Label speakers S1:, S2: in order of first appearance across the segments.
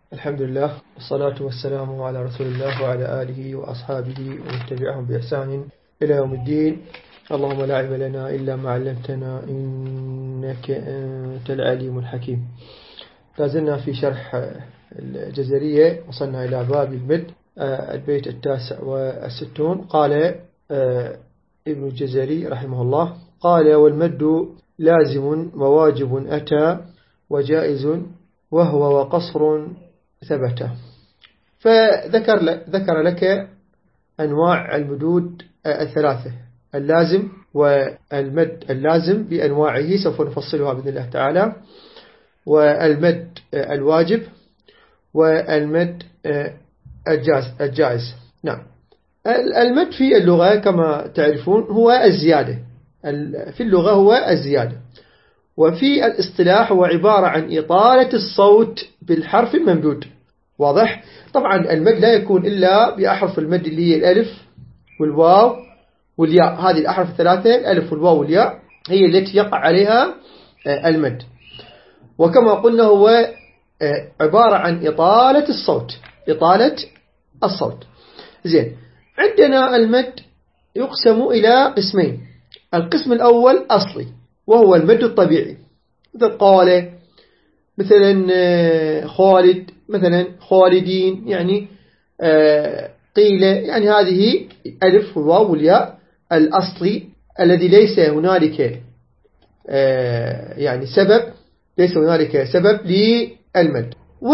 S1: الحمد لله والصلاة والسلام على رسول الله وعلى آله وأصحابه ومن تبعهم بإحسان إلى يوم الدين. اللهم لا علم لنا إلا ما علمتنا إنك أنت العليم الحكيم. لازلنا في شرح الجزرية، وصلنا إلى باب المد، البيت 69. قال ابن الجزري رحمه الله: قال: والمد لازم وواجب أتى وجائز وهو وقصر ثبت. فذكر لك أنواع المدود الثلاثة: اللازم والمد اللازم بأنواعه سوف نفصلها بإذن الله تعالى، والمد الواجب، والمد الجائز. نعم، المد في اللغة كما تعرفون هو الزيادة، في اللغة هو الزيادة، وفي الاصطلاح هو عبارة عن إطالة الصوت بالحرف الممدود. واضح؟ طبعا المد لا يكون إلا بأحرف المد اللي هي الألف والواو والياء. هذه الأحرف الثلاثة، الألف والواو والياء، هي التي يقع عليها المد. وكما قلنا هو عبارة عن إطالة الصوت. زين، عندنا المد يقسم إلى قسمين. القسم الأول أصلي، وهو المد الطبيعي، مثل قال، مثلا خالد، مثلا خالدين، يعني قيل، يعني هذه ألف والواو والياء الأصلي الذي ليس هنالك يعني ليس هنالك سبب للمد.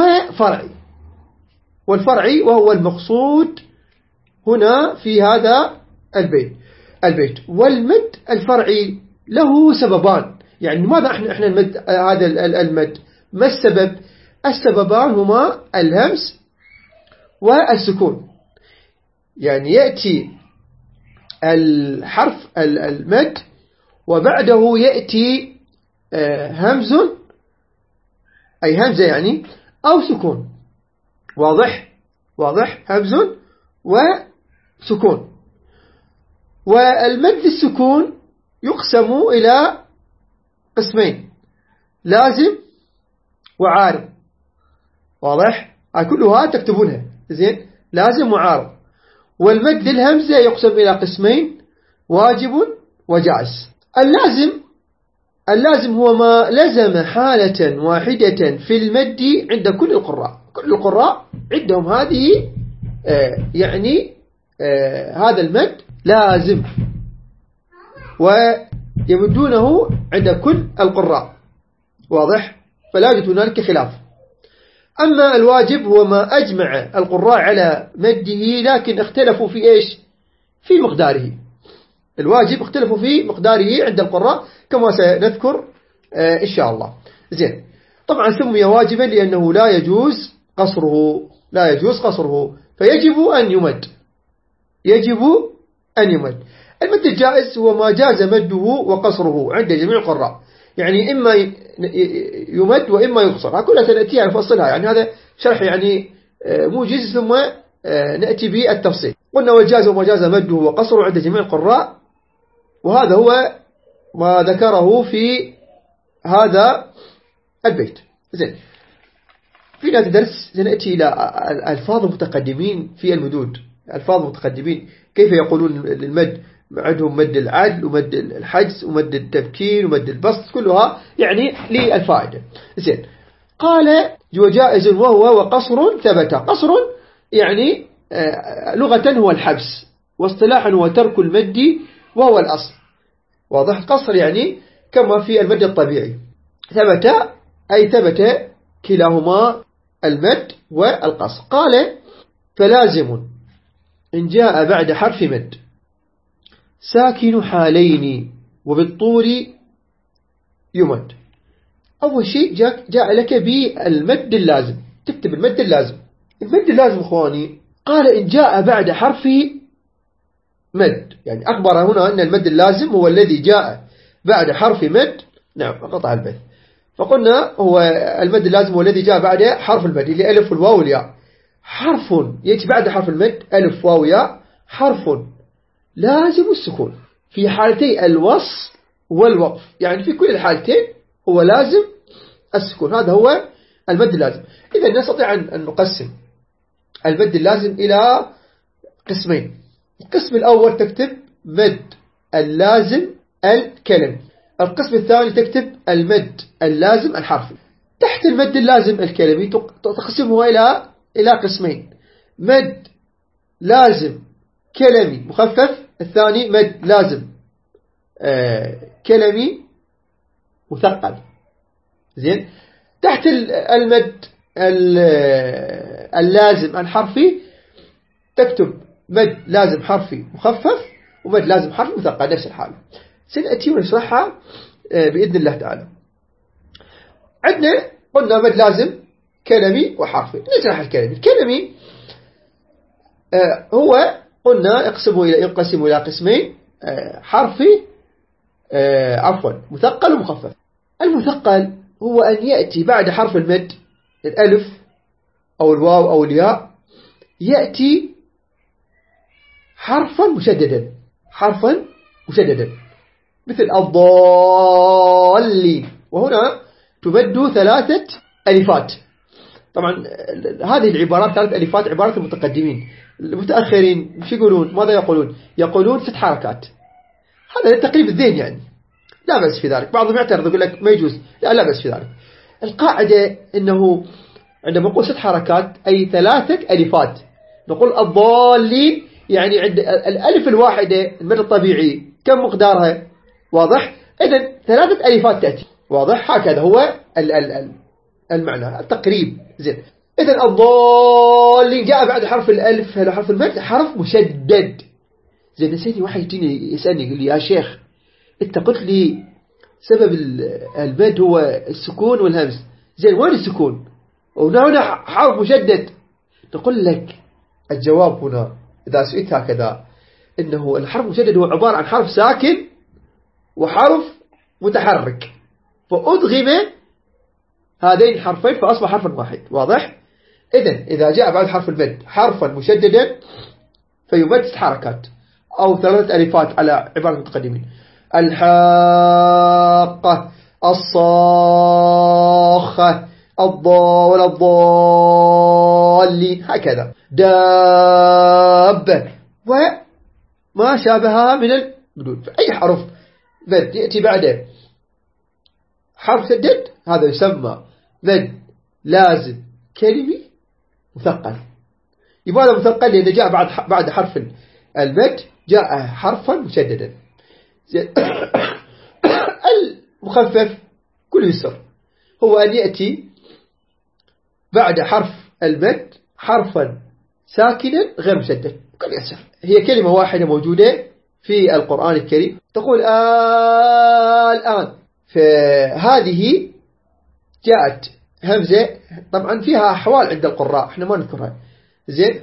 S1: والفرعي وهو المقصود هنا في هذا البيت. والمد الفرعي له سببان. يعني لماذا احنا المد هذا المد؟ ما السبب؟ السببان هما الهمس والسكون. يعني يأتي الحرف المد وبعده يأتي همز، أي همزة يعني، أو سكون. واضح همز وسكون. والمد السكون يقسم إلى قسمين: لازم وعارض. واضح؟ كلها تكتبونها زين، لازم وعارض. والمد للهمزة يقسم إلى قسمين: واجب وجائز. اللازم هو ما لزم حالة واحدة في المد عند كل القراء عندهم هذه هذا المد لازم، ويمدونه عند كل القراء. واضح؟ فلا يوجد هنالك خلاف. أما الواجب هو ما أجمع القراء على مده، لكن اختلفوا في إيش؟ في مقداره. الواجب اختلفوا في مقداره عند القراء كما سنذكر إن شاء الله. زين، طبعا سمي واجبا لأنه لا يجوز قصره، فيجب أن يمد. المد الجائز هو ما جاز مده وقصره عند جميع القراء، يعني إما يمد وإما يقصر. كلها سنأتيها نفصلها، يعني هذا شرح يعني موجز، ثم نأتي بالتفصيل. قلنا وجاز وما جاز مده وقصره عند جميع القراء، وهذا هو ما ذكره في هذا البيت. زين، في هذا الدرس سنأتي إلى ألفاظ المتقدمين في المدود. ألفاظ المتقدمين كيف يقولون للمد؟ عندهم مد العدل ومد الحجز ومد التبكير ومد البسط، كلها يعني للفائدة. زين، قال: وجائز وهو وقصر ثبت. قصر يعني لغة هو الحبس، واصطلاحا هو ترك المد وهو الأصل. واضح؟ قصر يعني كما في المد الطبيعي. ثبت أي ثبت كلاهما، المد والقصر. قال: فلازم إن جاء بعد حرف مد ساكن حالين وبالطول يمد. أول شيء جاء لك بالمد اللازم، تكتب المد اللازم. المد اللازم إخواني، قال: إن جاء بعد حرف مد، يعني أخبر هنا أن المد اللازم هو الذي جاء بعد حرف مد. نعم، قطع البث. فقلنا هو المد اللازم هو الذي جاء بعد حرف المد اللي ألف والواو والياء. حرف يأتي بعد حرف المد ألف واو ياء، حرف لازم السكون في حالتي الوصل والوقف، يعني في كل الحالتين هو لازم السكون. هذا هو المد اللازم. إذا نستطيع أن نقسم المد اللازم إلى قسمين. القسم الأول تكتب مد اللازم الكلمي، القسم الثاني تكتب المد اللازم الحرفي. تحت المد اللازم الكلمي تقسمه إلى قسمين: مد لازم كلمي مخفف، الثاني مد لازم كلمي مثقل. زين. تحت المد اللازم الحرفي تكتب مد لازم حرفي مخفف ومد لازم حرفي مثقل، نفس الحالة. سنأتي ونشرحها بإذن الله تعالى. عندنا قلنا مد لازم كلمي وحرفي. نشرح الكلمي. الكلمي هو قلنا ينقسم إلى قسمين: حرفي مثقل ومخفف. المثقل هو أن يأتي بعد حرف المد الألف أو الواو أو الياء يأتي حرفا مشددا، مثل الضالين، وهنا تمد 3 ألفات. طبعا هذه العبارات 3 ألفات عبارات المتقدمين. المتأخرين مش يقولون؟ ماذا يقولون 6 حركات. هذا التقريب الذهني يعني، لا بأس في ذلك. بعضهم يعترض يقول لك ما يجوز، لا بأس في ذلك. القاعدة أنه عندما نقول 6 حركات أي 3 ألفات. نقول الضالين يعني عند الألف الواحدة المد الطبيعي كم مقدارها؟ واضح؟ إذن 3 ألفات تأتي. واضح؟ هكذا هو المعنى التقريب. زين. إذن الضالين جاء بعد حرف الألف، هذا حرف المد حرف مشدد. زين. نسيني واحد يجيني يسألني يقول لي يا شيخ أنت قلت لي سبب المد هو السكون والهمس. زين، وين السكون؟ وهنا حرف مشدد. نقول لك الجواب هنا إذا سئلت هكذا إنه الحرف المشدد هو عبارة عن حرف ساكن وحرف متحرك، فأدغم هذين الحرفين فأصبح حرفا واحد. واضح؟ إذا جاء بعد حرف المد حرفا مشددا فيمد 6 حركات أو 3 ألفات على عبارة المتقدمين: الحاقة، الصاخة، ولا الضالين، هكذا. دابة وما شابهها من المدود. فأي حرف مد يأتي بعده حرف شدد هذا يسمى مد لازم كلمي مثقل. يبقى هذا مثقل لأنه جاء بعد حرف المد جاء حرفا مشددا. المخفف كل يسر هو أن يأتي بعد حرف المد حرفا ساكنا غير مشدد. كل يسر. هي كلمة واحدة موجودة في القرآن الكريم تقول الآن. فهذه جاءت همزة، طبعا فيها أحوال عند القراء احنا ما نذكرها. زين.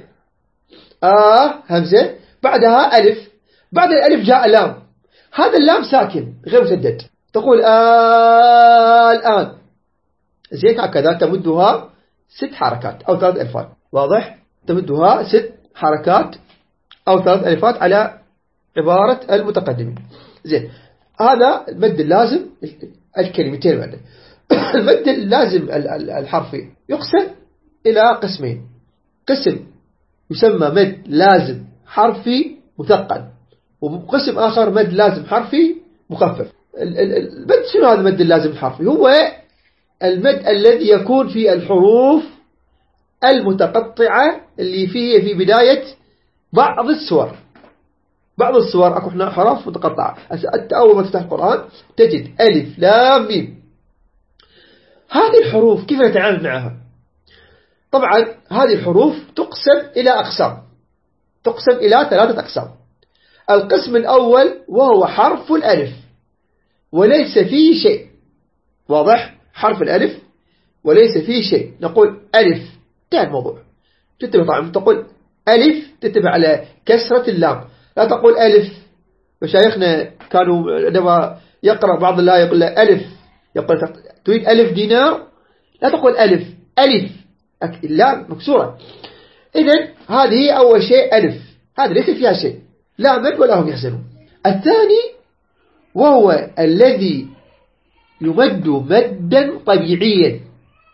S1: همزة بعدها ألف، بعد الألف جاء لام، هذا اللام ساكن غير مسدد، تقول الآن. زين. هكذا تمدها 6 حركات أو 3 ألفات. واضح؟ تمدها 6 حركات أو 3 ألفات على عبارة المتقدمين. زين. هذا المد اللازم الكلمتين بعد. المد اللازم الحرفي يقسم إلى قسمين: قسم يسمى مد لازم حرفي مثقل، وقسم آخر مد لازم حرفي مخفف. المد شنو هذا المد اللازم الحرفي؟ هو المد الذي يكون في الحروف المتقطعة اللي فيه في بداية بعض السور. أكو هنا حروف متقطعة. أنت أول ما تفتح القرآن تجد ألف لام ميم. هذه الحروف كيف نتعامل معها؟ طبعا هذه الحروف تقسم إلى أقسام، تقسم إلى 3 أقسام. القسم الأول وهو حرف الألف وليس فيه شيء. واضح؟ حرف الألف وليس فيه شيء. نقول ألف، انتهى الموضوع. طبعا تقول ألف تتبع على كسرة اللام، لا تقول ألف. مشايخنا كانوا عندما يقرأ بعض الله يقول له ألف، يقول تريد ألف دينار، لا تقول ألف، اللام مكسورة. إذن هذه أول شيء ألف، هذا ليس فيها شيء، لا مد ولا هم يحزنون. الثاني وهو الذي يمد مدا طبيعيا.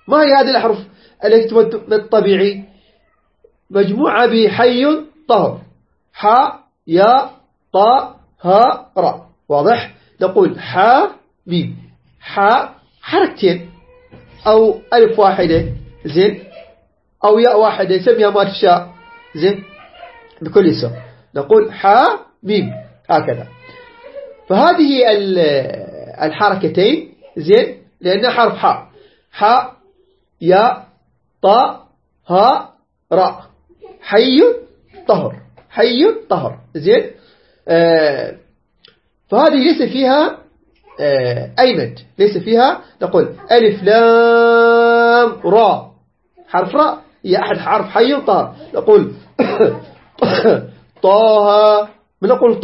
S1: ما هي هذه الأحرف التي تمد مد طبيعي؟ مجموعة بحي طهر، حاء ياء طاء هاء راء. واضح؟ نقول حاء ميم، حاء حركتين أو ألف واحدة زين، أو ياء واحدة سميها ما تشاء زين بكل يسر. نقول حاء ميم هكذا. فهذه الحركتين زين لأنها حرف حاء، حاء ياء طاء هاء راء، حي طهر، حي طهر زين. فهذه ليس فيها أي مد، ليس فيها. نقول ألف لام راء، حرف راء هي أحد حرف حي طهر. نقول طه، من نقول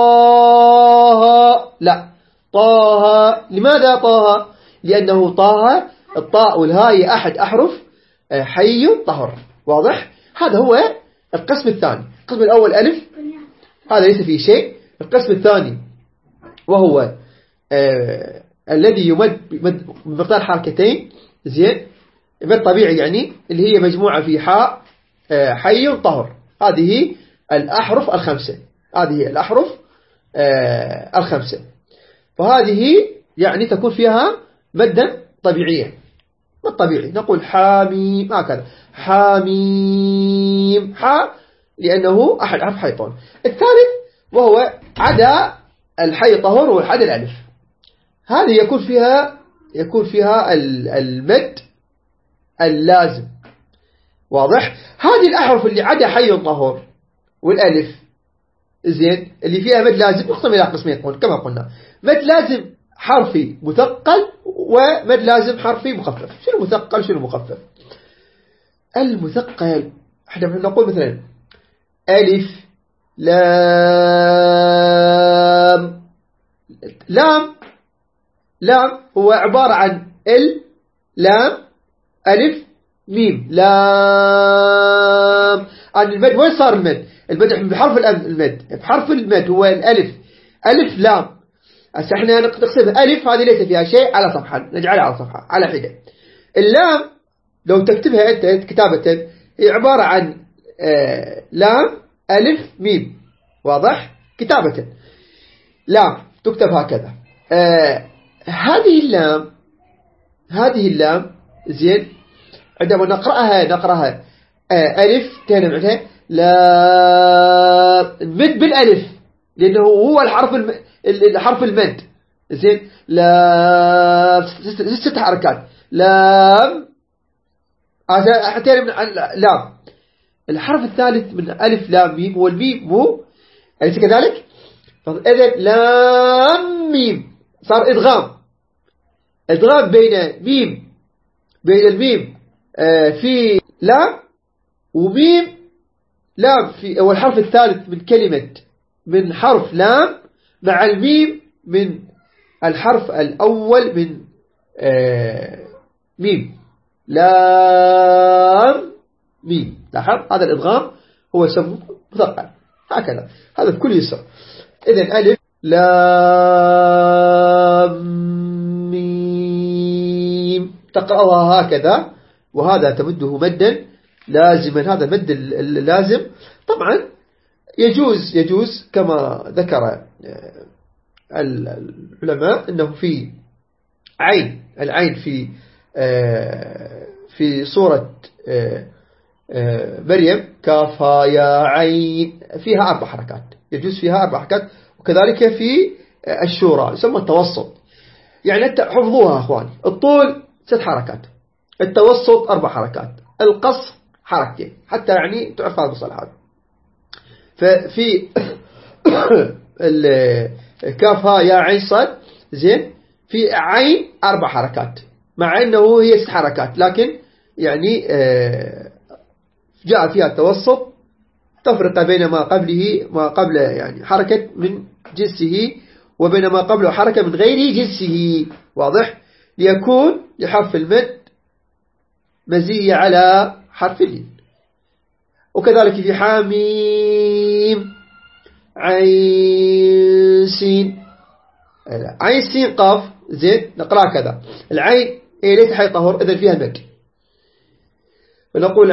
S1: طه لا، طه. لماذا طه؟ لأنه طه الطاء والهاء هي أحد أحرف حي طهر. واضح؟ هذا هو القسم الثاني. القسم الأول ألف، هذا ليس فيه شيء. القسم الثاني وهو الذي يمد بمقدار حركتين زين، مد طبيعي يعني، اللي هي مجموعة في حاء حي طهر. هذه الأحرف الخمسة، هذه الأحرف الخمسة. فهذه يعني تكون فيها مدا طبيعيا، مد طبيعي. نقول حاميم هكذا، حاميم حاء لأنه أحد حرف حي طهر. الثالث وهو عدا الحي طهر وعدا الألف، هذه يكون فيها المد اللازم. واضح؟ هذه الأحرف اللي عدا حي طهر والألف زين اللي فيها مد لازم يقسم إلى قسمين كما قلنا: مد لازم حرفي مثقل ومد لازم حرفي مخفف. شنو مثقل شنو مخفف؟ المثقل احنا نقول مثلا ألف لام. لام هو عبارة عن لام ألف ميم لام. المد وين صار المد؟ المد بحرف المد، بحرف المد هو الألف، ألف لام. هسه احنا نقسمها ألف، هذه ليس فيها شيء، على صفحة نجعلها على صفحة على حدة. اللام لو تكتبها أنت كتابة هي عبارة عن لام ألف ميم. واضح؟ كتابة لام تكتب هكذا. هذه اللام زين عندما نقرأها ألف تنمعتها لا مد بالألف لأنه هو الحرف المد زين. لا 6 حركات لام، حتى من لام. الحرف الثالث من ألف لام ميم هو الميم، مو أليس كذلك؟ إذا لام ميم صار إدغام بين الميم في لام وميم لام في أول الحرف الثالث من كلمة من حرف لام مع الميم من الحرف الأول من ميم لام ميم. لاحظ هذا الإدغام هو يسمى مثقل هكذا، هذا بكل يسر. إذن ألف لام ميم تقرأها هكذا، وهذا تمده مدا لازما. هذا المد اللازم طبعا يجوز كما ذكر العلماء أنه في العين في سورة مريم كافها يا عين فيها 4 حركات، يجوز فيها 4 حركات. وكذلك في الشورى يسمى التوسط، يعني حفظوها أخواني. الطول 6 حركات، التوسط 4 حركات، القصر حركتين، حتى يعني تعرف هذا المصطلحات. ففي كافها يا عين صاد زين في عين 4 حركات، مع أنه هي 6 حركات، لكن يعني جاء فيها التوسط تفرق بين ما قبل يعني حركة من جنسه وبين ما قبله حركة من غير جنسه. واضح؟ ليكون لحرف المد مزية على حرف اللين. وكذلك في حاميم عين سين قاف زين نقرأ كذا. العين ليس حي طهر إذن فيها مد، فنقول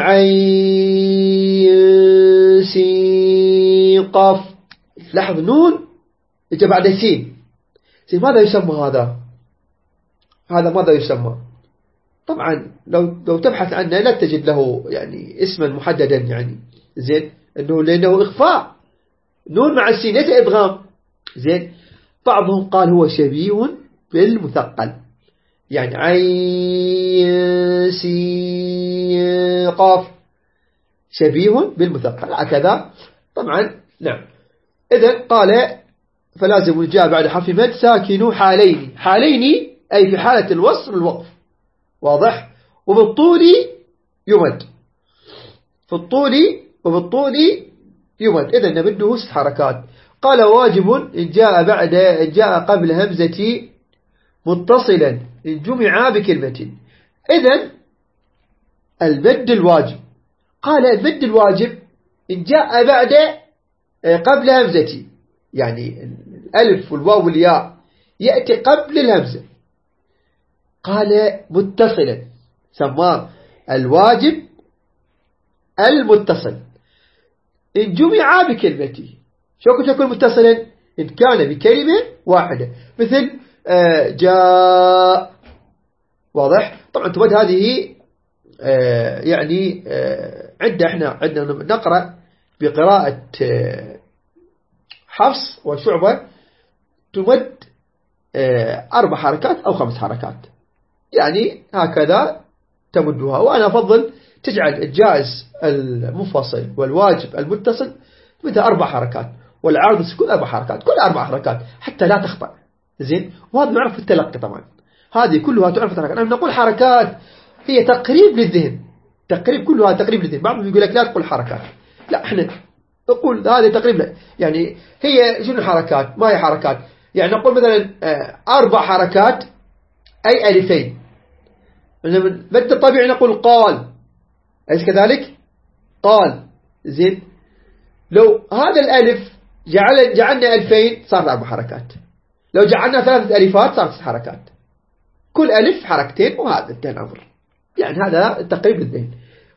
S1: عين سين قاف. لاحظ نون إجا بعد سين. ماذا يسمى هذا؟ هذا ماذا يسمى؟ طبعا لو تبحث عنه لا تجد له يعني اسما محددا يعني. زين، لأنه إخفاء. نون مع السين ليس إدغام. زين، بعضهم قال هو شبيه بالمثقل، يعني عين سين قاف شبيه بالمثقل هكذا. طبعا نعم. إذن قال فلازم جاء بعد حرف مد ساكن حالين. حالين أي في حالة الوصل والوقف. واضح؟ وبالطول يمد. في الطول وبالطول يمد. إذن نمده 6 حركات. قال واجب إن جاء قبل همزة متصلا إن جمع بكلمة. إذن المد الواجب، قال المد الواجب إن جاء قبل همزة، يعني الألف والواو والياء يأتي قبل الهمزة. قال متصلا سماه الواجب المتصل إن جمع بكلمته. شو كنت يكون متصلا؟ إن كان بكلمة واحدة، مثل جاء. واضح؟ طبعا تمد هذه يعني عندنا نقرأ بقراءة حفص وشعبة تمد 4 حركات أو 5 حركات، يعني هكذا تمدها. وأنا أفضل تجعل الجائز المنفصل والواجب المتصل مثل 4 حركات، والعارض السكون 4 حركات، كل 4 حركات حتى لا تخطأ. زين، وهذا نعرف التلقي طبعا، هذه كلها تعرف التلقي. نحن نقول حركات هي تقريب للذهن، كلها تقريب للذهن. بعضهم يقول لك لا تقول حركات، لا احنا نقول هذه تقريبا، يعني هي شنو حركات؟ ما هي حركات؟ يعني نقول مثلا 4 حركات أي ألفين. مد الطبيعي نقول قال، أليس كذلك؟ قال. زين، لو هذا الألف جعلنا 2000 صار 4 حركات، لو جعلنا 3 ألفات صار 6 حركات، كل ألف حركتين، وهذا انتهى الأمر. يعني هذا تقريب الذهن.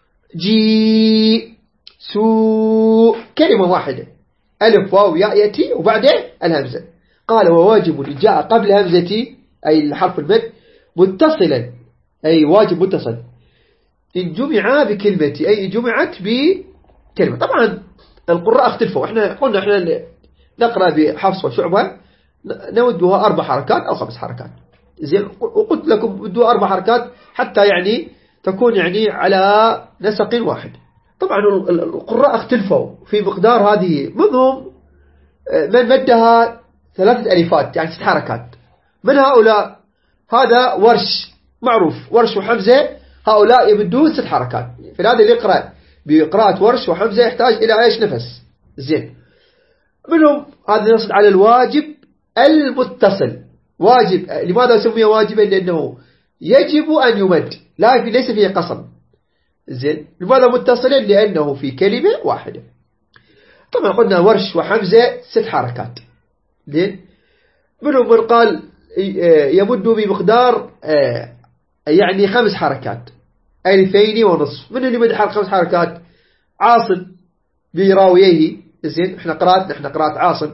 S1: جي سو كلمة واحدة، ألف واو ياء يأتي وبعده الهمزة. قال وواجب إن جاء قبل همزة أي الحرف المد متصلا أي واجب متصل إن جمع بكلمة أي جمعت بكلمة. طبعا القراء اختلفوا، احنا قلنا احنا نقرأ بحفص وشعبة نودها 4 حركات أو 5 حركات. زين، وقلت لكم بدوا 4 حركات حتى يعني تكون يعني على نسق واحد. طبعا القراء اختلفوا في مقدار هذه، منهم من مدها 3 ألفات يعني 6 حركات. من هؤلاء هذا ورش معروف، ورش وحمزة، هؤلاء يمدون 6 حركات. فهذا اللي يقرأ بقراءة ورش وحمزة يحتاج إلى إيش؟ نفس. زين، منهم هذا يصل على الواجب المتصل. واجب لماذا سمي واجبا؟ لأنه يجب أن يمد، ليس فيه قصر. زين، لماذا متصلا؟ لأنه في كلمة واحدة. طبعا قلنا ورش وحمزة 6 حركات. زين، منهم من قال يمد بمقدار يعني 5 حركات 2.5. من اللي مد 5 حركات؟ عاصم براويه. زين، احنا قرأت عاصم.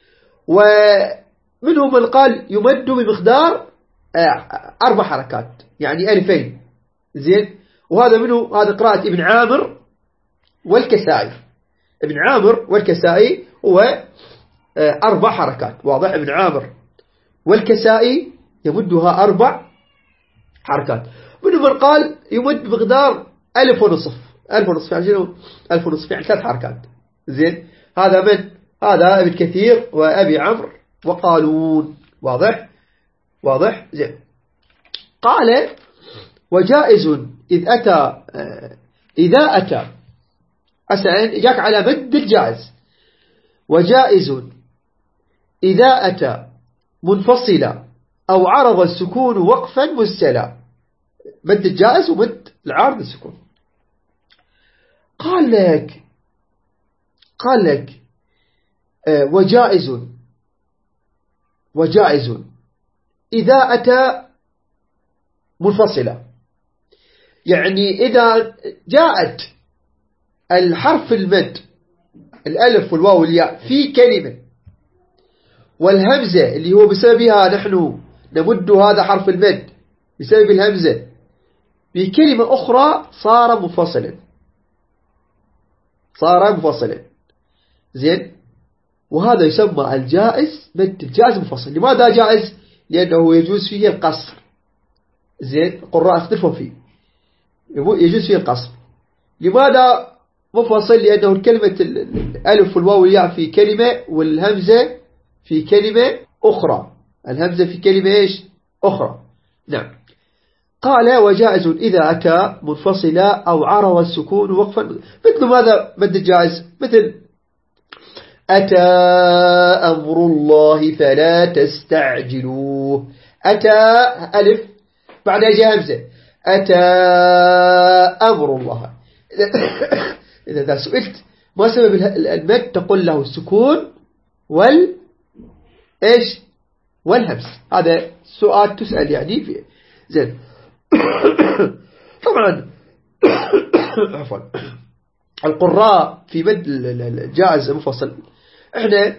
S1: ومنهم من قال يمد بمقدار 4 حركات يعني 2000. زين، وهذا منه هذا قراءة ابن عامر والكسائي. ابن عامر والكسائي هو 4 حركات. واضح؟ ابن عامر والكسائي يمدها 4 حركات. منهم من قال يمد بمقدار 1500. 1500 يعني 1500 يعني 3 حركات. زين، هذا من هذا ابن كثير وأبي عمرو وقالون. واضح؟ زين، قال وجائز إذا أتى أسأل جاك على مد الجائز. وجائز إذا أتى منفصلا أو عرض السكون وقفا مستلا. مد الجائز ومد العارض السكون. قال لك وجائز إذا أتى منفصلا، يعني إذا جاءت الحرف المد الألف والواو والياء في كلمة والهمزة اللي هو بسببها نحن نمد هذا حرف المد بسبب الهمزة بكلمة أخرى صار منفصلا زين. وهذا يسمى الجائز مد الجائز منفصل. لماذا جائز؟ لأنه يجوز فيه القصر. زين، القراء اختلفوا فيه، يجوز فيه القصر. لماذا منفصل؟ لأنه الكلمة الألف والواو والياء في كلمة والهمزة في كلمة أخرى. الهمزة في كلمة إيش أخرى. نعم. قال وجائز إذا أتى منفصلا أو عرض السكون وقفا. مثل ماذا مد الجائز؟ مثل أتى أمر الله فلا تستعجلوه. أتى ألف بعدها جاء همزة. أتى أمر الله. إذا سئلت ما سبب المد تقول له السكون إيش والهمس. هذا سؤال تسأل يعني فيه. زين. طبعا عفوا القراء في مد الجائز المفصل احنا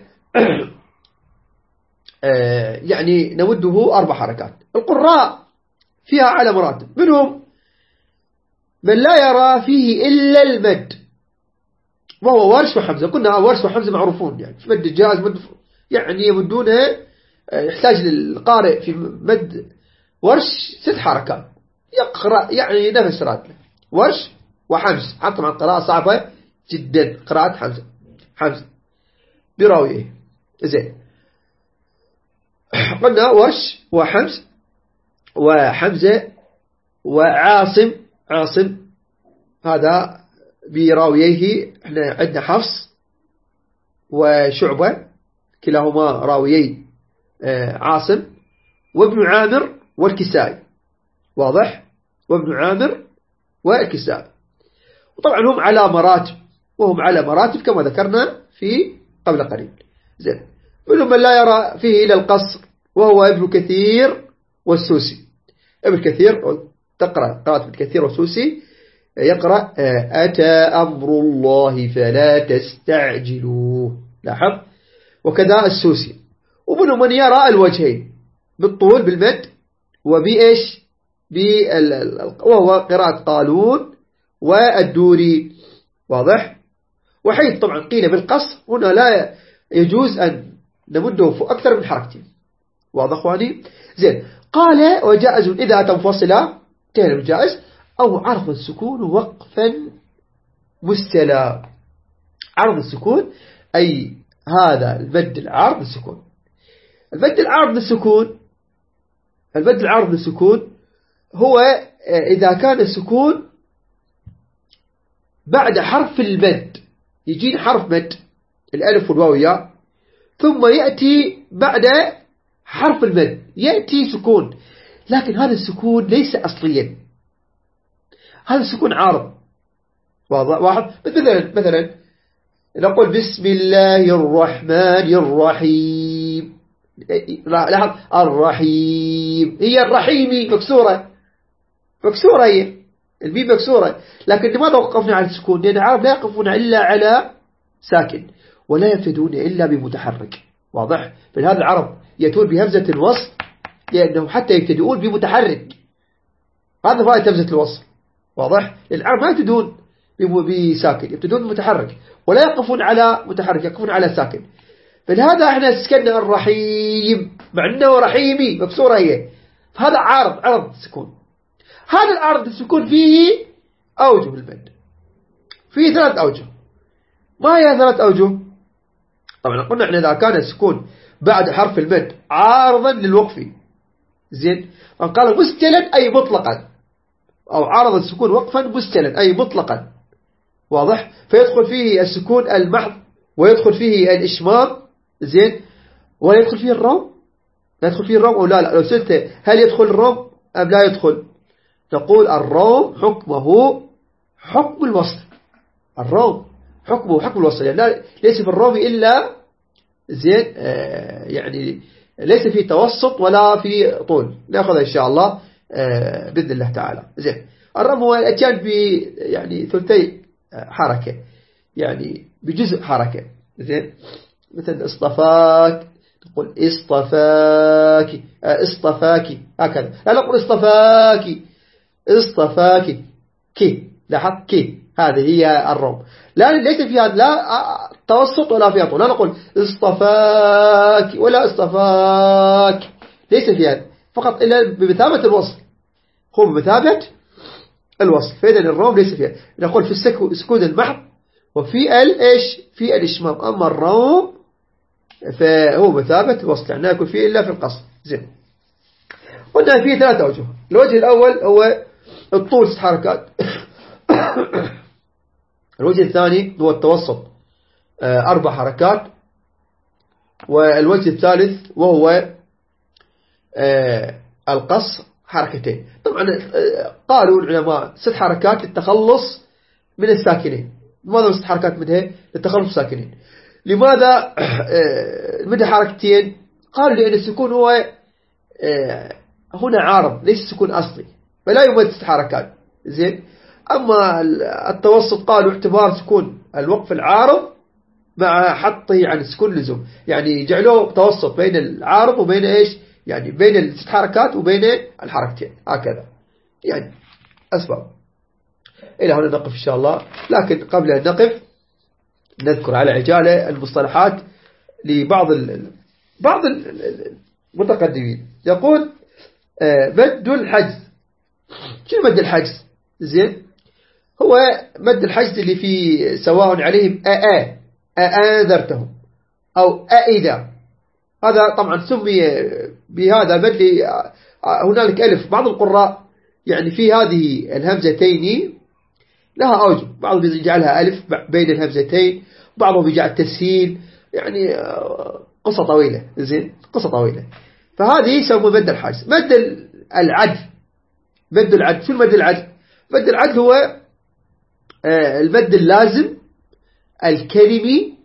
S1: يعني نمده 4 حركات. القراء فيها على مراتب، منهم من لا يرى فيه إلا المد وهو ورش وحمزة. قلنا ورش وحمزة معروفون يعني في مد الجائز يعني يمدونه. يحتاج للقارئ في مد ورش 6 حركات يقرأ يعني نفس راتله. ورش وحمز طبعا قراءة صعبة جدا قراءة حمزة براويه. زين، قلنا ورش وحمزة وعاصم. هذا براويه. احنا عندنا حفص وشعبة كلاهما راويي عاصم، وابن عامر والكسائي. واضح؟ وابن عامر والكسائي. وطبعا هم على مراتب كما ذكرنا في قبل قليل. زين، منهم من لا يرى فيه إلى القصر وهو ابن كثير والسوسي. ابن كثير تقرأ قراءة ابن كثير والسوسي يقرأ أتى أمر الله فلا تستعجلوه. لاحظ. وكذا السوسي. ومنهم من يرى الوجهين بالطول بالمد وبإيش وهو قراءة قالون والدوري. واضح؟ وحيث طبعا قيل بالقصر هنا لا يجوز أن نمده في أكثر من حركتين. واضح أخواني؟ زين. قال وجائز إذا تنفصل كان جائز أو عرض السكون وقفا مستلا. عرض السكون أي هذا المد العرض السكون. المد العرض للسكون هو إذا كان السكون بعد حرف المد. يجين حرف مد الألف والواو ياء ثم يأتي بعد حرف المد يأتي سكون، لكن هذا السكون ليس أصليا، هذا السكون عارض. واحد مثلا نقول بسم الله الرحمن الرحيم. لاحظ الرحيم هي الرحيم مكسورة هي الميم مكسورة، لكن لماذا وقفنا على السكون؟ لأن العرب لا يقفون إلا على ساكن ولا يبتدون إلا بمتحرك. واضح؟ فلهذا العرب يأتون بهمزة الوصل لأنهم حتى يبتدؤون بمتحرك. هذا فائدة همزة الوصل. واضح؟ العرب ما يبتدون بساكن، يبتدون بمتحرك ولا يقفون على متحرك، يقفون على ساكن. فلهذا احنا سكننا الرحيم مع انه رحيمي مكسورة هي، فهذا عرض السكون. هذا العرض السكون فيه أوجه المد، فيه 3 أوجه. ما هي 3 أوجه؟ طبعا قلنا احنا إذا كان السكون بعد حرف المد عارضا للوقف. زين، قال مستلا أي مطلقا، أو عارض السكون وقفا مستلا أي مطلقا. واضح؟ فيدخل فيه السكون المحض ويدخل فيه الإشمام. زين، ويدخل فيه الروم. لا يدخل فيه الروم أو لا. لو سألت هل يدخل الروم أم لا يدخل، نقول الروم حكمه حكم الوصل. الروم حكمه حكم الوصل، يعني ليس في الروم إلا زين يعني ليس في توسط ولا في طول. نأخذها إن شاء الله بإذن الله تعالى. زين، الرم هو الاتيان ب يعني ثلثي حركة، يعني بجزء حركة. زين، مثل اصطفاك، تقول اصطفاك، اصطفاك هكذا، لا نقول اصطفاك، اصطفاك كي، لاحظ كي، هذه هي الروم. لا ليس فيها لا توسط ولا فيها طول، لا نقول اصطفاك ولا اصطفاك، ليس فيها، فقط إلا بمثابة الوصل، هو بمثابة الوصل. فإذا الروم ليس فيها، نقول في السكون المحض وفي ايش في الاشمام. أما الروم فهو بمثابة الوصل، يعني لا يكون فيه إلا في القصر. زين، قلنا فيه ثلاثة أوجه. الوجه الأول هو الطول 6 حركات. الوجه الثاني هو التوسط 4 حركات. والوجه الثالث وهو القصر حركتين. طبعا قالوا العلماء 6 حركات للتخلص من الساكنين. لماذا 6 حركات منها للتخلص من الساكنين؟ لماذا منها حركتين؟ قالوا لأن السكون هو هنا عارض، ليس سكون أصلي، فلا يمد 6 حركات. زين، أما التوسط قالوا اعتبار سكون الوقف العارض مع حطه عن سكون لزوم، يعني جعلوه توسط بين العارض وبين ايش، يعني بين ال6 حركات وبين الحركتين، هكذا يعني أسباب. إلى هنا نقف إن شاء الله. لكن قبل أن نقف نذكر على عجالة المصطلحات لبعض بعض المتقدمين. يقول مد الحجز. شو مد الحجز؟ زين، هو مد الحجز اللي فيه سواء عليهم أأنذرتهم أو أإذا. هذا طبعا سمي بهذا المد. هنالك ألف، بعض القراء يعني في هذه الهمزتين لها أوجه، بعضهم يجعلها ألف بين الهمزتين، بعضهم يجعل تسهيل، يعني قصة طويلة. زين، قصة طويلة. فهذه يسمى مد الحجز. مد العدل. مد العدل، شو المد العدل؟ مد العدل هو المد اللازم الكلمي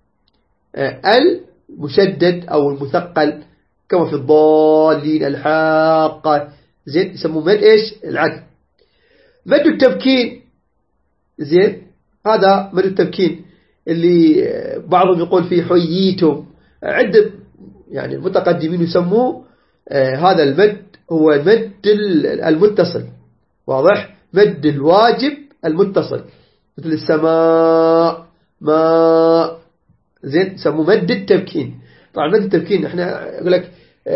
S1: المشدد أو المثقل، كما في الضالين الحاقة. زين، يسموه مد ايش؟ العدل. مد التمكين. زين، هذا مد التمكين اللي بعضهم يقول فيه حييتم. عدة يعني المتقدمين يسموه هذا المد هو المد المتصل. واضح؟ مد الواجب المتصل، مثل السماء، ما. زين، يسموه مد التمكين. طبعا مد التمكين احنا يقول لك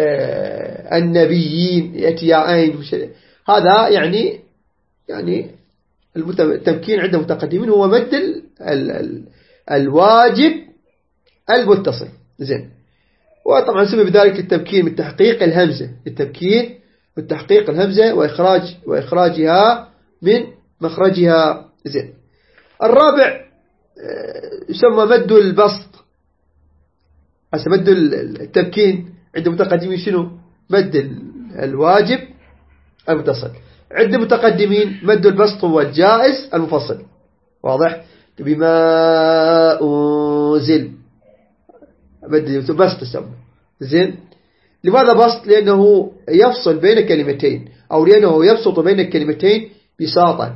S1: النبيين يتياءين، هذا يعني التمكين عند المتقدمين هو مد الواجب المتصل. زين، وطبعا سمي بذلك التمكين من تحقيق الهمزة، التمكين من تحقيق الهمزة وإخراجها من مخرجها. زين، الرابع يسمى مد البسط. هسه مد التمكين عند المتقدمين شنو؟ مد الواجب المتصل. عند المتقدمين مد البسط هو الجائز المفصل. واضح؟ بما أنزل مد بسط تسمى. زين، لماذا بسط؟ لأنه يفصل بين كلمتين، أو لأنه يبسط بين الكلمتين بساطا.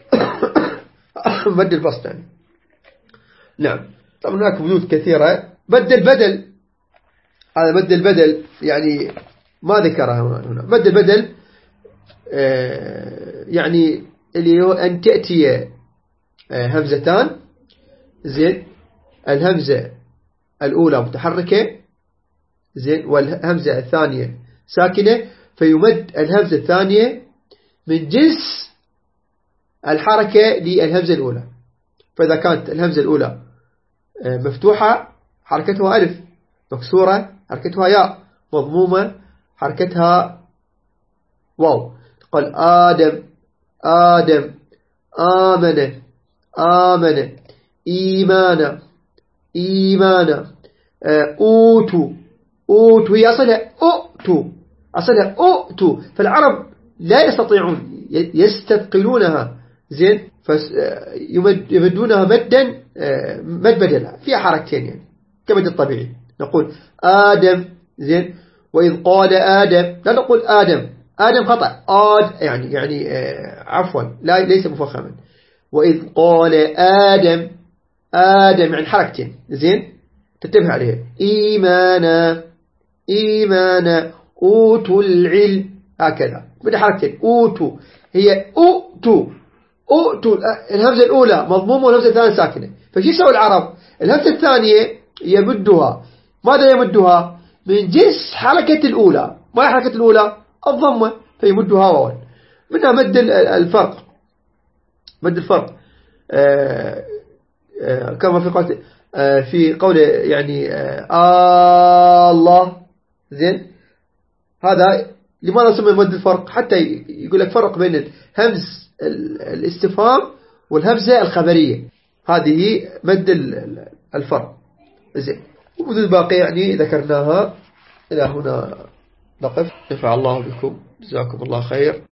S1: مد البسط يعني. نعم، طبعا هناك مدود كثيرة. مد البدل، هذا مد البدل يعني ما ذكرها هنا. مد البدل يعني اللي هو أن تأتي همزتان. زين، الهمزة الأولى متحركة، زين، والهمزة الثانية ساكنة، فيمد الهمزة الثانية من جنس الحركة للهمزة الأولى. فإذا كانت الهمزة الأولى مفتوحة حركتها ألف، مكسورة حركتها ياء، مضمومة حركتها واو. قال آدم، آدم، آمن، آمن، إيمانا، إيمانا، أوتوا، أوتوا، هي أصلها أؤتوا، أصلها أؤتوا. فالعرب لا يستطيعون، يستثقلونها. زين، فيمدونها مدا مد بدلها فيها حركتين، يعني كمد الطبيعي. نقول آدم. زين، وإذ قال آدم، لا نقول آدم، آدم خطأ يعني عفوا لا ليس مفخما. وإذ قال آدم يعني حركتين زين تنتبه عليها. إيمانا أوتوا العلم هكذا بدأ حركتين. أوتوا هي أوتوا الهمزة الأولى مضمومة والهمزة الثانية ساكنة. فشي يسوي العرب؟ الهمزة الثانية يمدها. ماذا يمدها؟ من جنس حركة الأولى. ما هي حركة الأولى؟ الضمة، فيمدها واوا. منها مد الفرق. مد الفرق كما في قول يعني الله زين. هذا لماذا سمي مد الفرق؟ حتى يقول لك فرق بين الهمز الاستفهام والهمزة الخبرية. هذه مد الفرق زين. ومن الباقي يعني ذكرناها. إلى هنا نقف. نفع الله بكم، جزاكم الله خير.